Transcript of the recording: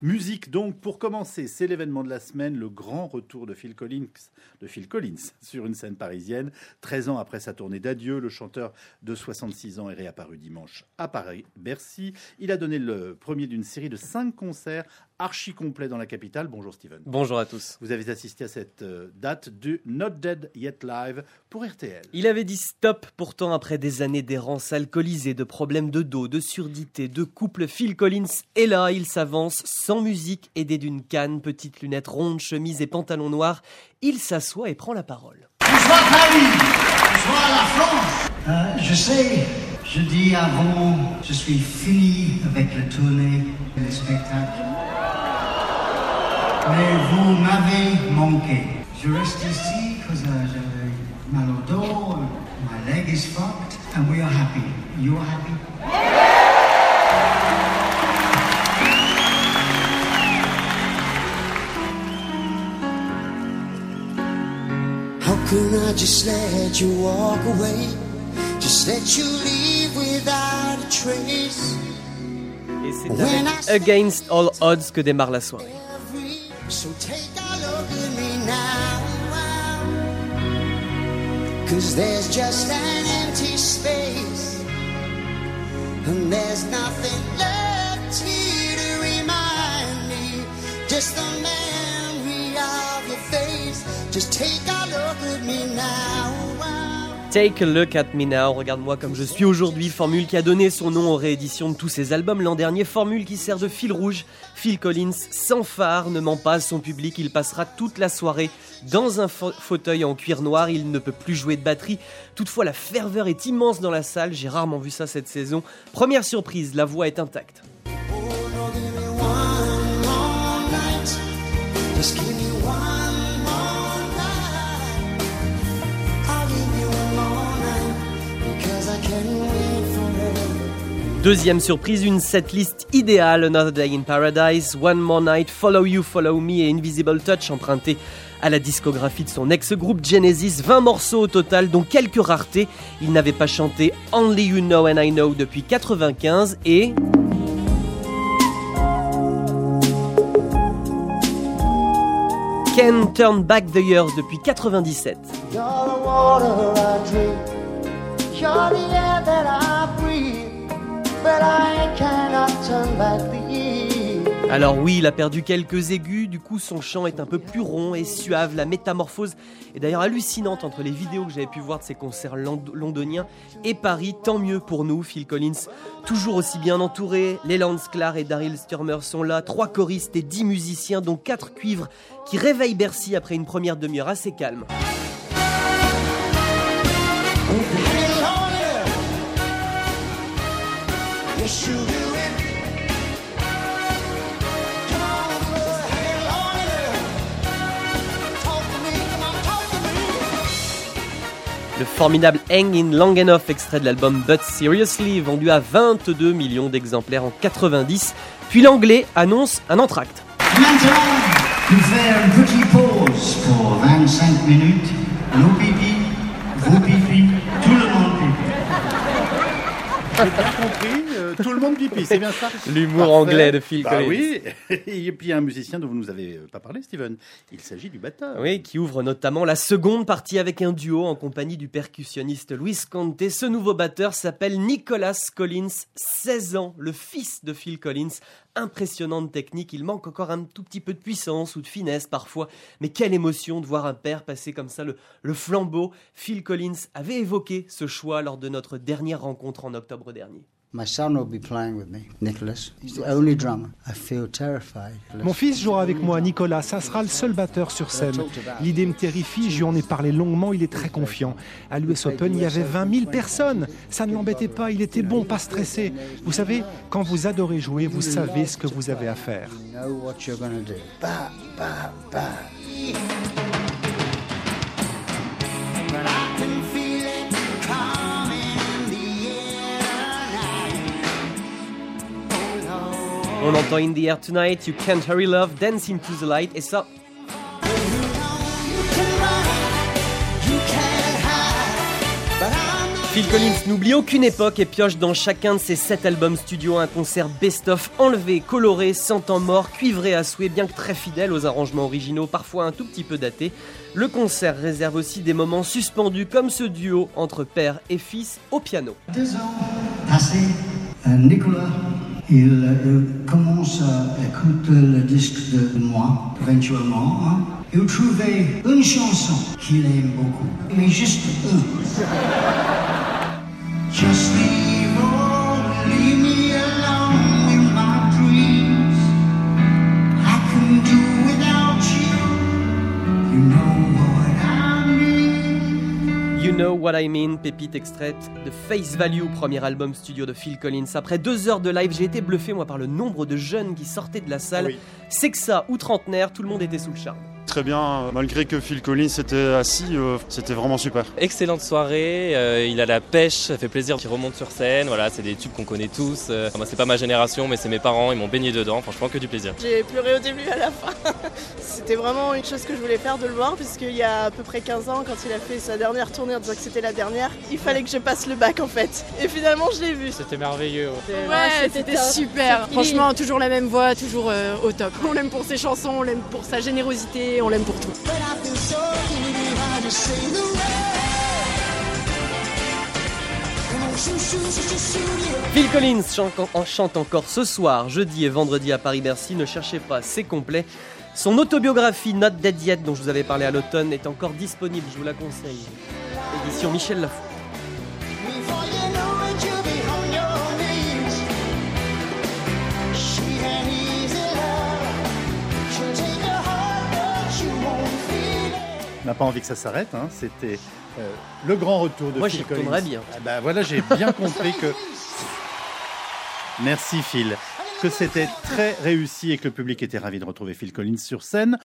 Musique donc, pour commencer, c'est l'événement de la semaine, le grand retour de Phil Collins sur une scène parisienne. 13 ans après sa tournée d'adieu, le chanteur de 66 ans est réapparu dimanche à Paris-Bercy. Il a donné le premier d'une série de 5 concerts archi complets dans la capitale. Bonjour Steven. Bonjour à tous. Vous avez assisté à cette date du Not Dead Yet Live pour RTL. Il avait dit stop, pourtant après des années d'errance alcoolisée, de problèmes de dos, de surdité, de couple, Phil Collins est là, il s'avance sans musique, aidé d'une canne, petites lunettes rondes, chemise et pantalon noir. Il s'assoit et prend la parole. Bonsoir Paris, bonsoir la France. Je sais, je dis avant, je suis fini avec la tournée et les spectacles. Mais vous m'avez manqué. Je reste ici parce que j'avais mal au dos, my leg is fucked, and we are happy. You are happy? How can I just let you walk away? Just let you leave without a trace. Et c'est avec Against All Odds que démarre la soirée. So take a look at me now, 'cause there's just an empty space, and there's nothing left here to remind me, just the memory of your face. Just take a look at me now. Take a look at me now, regarde-moi comme je suis aujourd'hui, formule qui a donné son nom aux rééditions de tous ses albums l'an dernier, formule qui sert de fil rouge. Phil Collins, sans phare, ne ment pas à son public, il passera toute la soirée dans un fauteuil en cuir noir, il ne peut plus jouer de batterie. Toutefois, la ferveur est immense dans la salle, j'ai rarement vu ça cette saison. Première surprise, la voix est intacte. Deuxième surprise, une setlist idéale, Another Day in Paradise, One More Night, Follow You, Follow Me et Invisible Touch, emprunté à la discographie de son ex-groupe Genesis. 20 morceaux au total, dont quelques raretés. Il n'avait pas chanté Only You Know and I Know depuis 95 et... Can't Turn Back the Years depuis 97. You're the water I drink, you're the air that I breathe, but I cannot turn back the years. Alors oui, il a perdu quelques aigus, du coup son chant est un peu plus rond et suave. La métamorphose est d'ailleurs hallucinante entre les vidéos que j'avais pu voir de ses concerts londoniens et Paris. Tant mieux pour nous, Phil Collins, toujours aussi bien entouré. Les Lance Clark et Daryl Stuermer sont là, 3 choristes et 10 musiciens, dont 4 cuivres qui réveillent Bercy après une première demi-heure assez calme. Le formidable Hang in Long Enough, extrait de l'album But Seriously, vendu à 22 millions d'exemplaires en 90. Puis l'anglais annonce un entracte. Maintenant, nous faire une petite pause pour 25 minutes. Nous pipi, vous pipi, tout le monde pipi. J'ai bien compris, tout le monde pipi, c'est bien ça? L'humour Parfait. anglais de Phil Collins. Oui, et puis il y a un musicien dont vous nous avez pas parlé, Steven. Il s'agit du batteur. Oui, qui ouvre notamment la seconde partie avec un duo en compagnie du percussionniste Luis Conte. Ce nouveau batteur s'appelle Nicholas Collins, 16 ans, le fils de Phil Collins. Impressionnante technique, il manque encore un tout petit peu de puissance ou de finesse parfois, mais quelle émotion de voir un père passer comme ça le flambeau. Phil Collins avait évoqué ce choix lors de notre dernière rencontre en octobre dernier. My son will be playing with me, Nicholas. He's the only drummer. I feel terrified. Mon fils jouera avec moi, Nicolas. Ça sera le seul batteur sur scène. L'idée me terrifie, je lui en ai parlé longuement, il est très confiant. À l'US Open, il y avait 20 000 personnes. Ça ne l'embêtait pas, il était bon, pas stressé. Vous savez, quand vous adorez jouer, vous savez ce que vous avez à faire. You know what you're gonna do. Ba, ba, ba. But I can feel it coming in the air tonight. Oh no. On entend In the Air Tonight, You Can't Hurry Love, Dance into the Light, et ça, Phil Collins n'oublie aucune époque et pioche dans chacun de ses 7 albums studio un concert best-of enlevé, coloré, sans temps mort, cuivré à souhait, bien que très fidèle aux arrangements originaux, parfois un tout petit peu datés. Le concert réserve aussi des moments suspendus comme ce duo entre père et fils au piano. 2 ans passés, Nicolas, il commence à écouter le disque de moi, éventuellement. Il trouvait une chanson qu'il aime beaucoup, mais juste une. Just leave me alone with my dreams. I can do without you. You know what I mean. You Know What I Mean, pépite extraite de Face Value, premier album studio de Phil Collins. Après 2 heures de live, j'ai été bluffé moi par le nombre de jeunes qui sortaient de la salle. Oui. Sexa ou trentenaire, tout le monde était sous le charme. Très bien, malgré que Phil Collins était assis, c'était vraiment super. Excellente soirée, il a la pêche, ça fait plaisir qu'il remonte sur scène, voilà, c'est des tubes qu'on connaît tous. Moi c'est pas ma génération mais c'est mes parents, ils m'ont baigné dedans, franchement que du plaisir. J'ai pleuré au début et à la fin. C'était vraiment une chose que je voulais faire de le voir puisqu'il y a à peu près 15 ans quand il a fait sa dernière tournée en disant que c'était la dernière, il fallait que je passe le bac en fait. Et finalement je l'ai vu. C'était merveilleux. Ouais, c'était super. Franchement, toujours la même voix, toujours au top. On l'aime pour ses chansons, on l'aime pour sa générosité, on l'aime pour tout. But I feel so guilty how to say the word. Phil Collins chante encore ce soir, jeudi et vendredi à Paris-Bercy. Ne cherchez pas, c'est complet. Son autobiographie Not Dead Yet, dont je vous avais parlé à l'automne, est encore disponible, je vous la conseille. Édition Michel Lafon. Before you know it, you'll be on your knees. She had easy love. She'll take your heart, but you won't feel it. On n'a pas envie que ça s'arrête, hein. C'était le grand retour de Moi, Phil j'y Collins. retournerais bien. Ah bah voilà, j'ai bien compris que... Merci Phil. Que c'était très réussi et que le public était ravi de retrouver Phil Collins sur scène.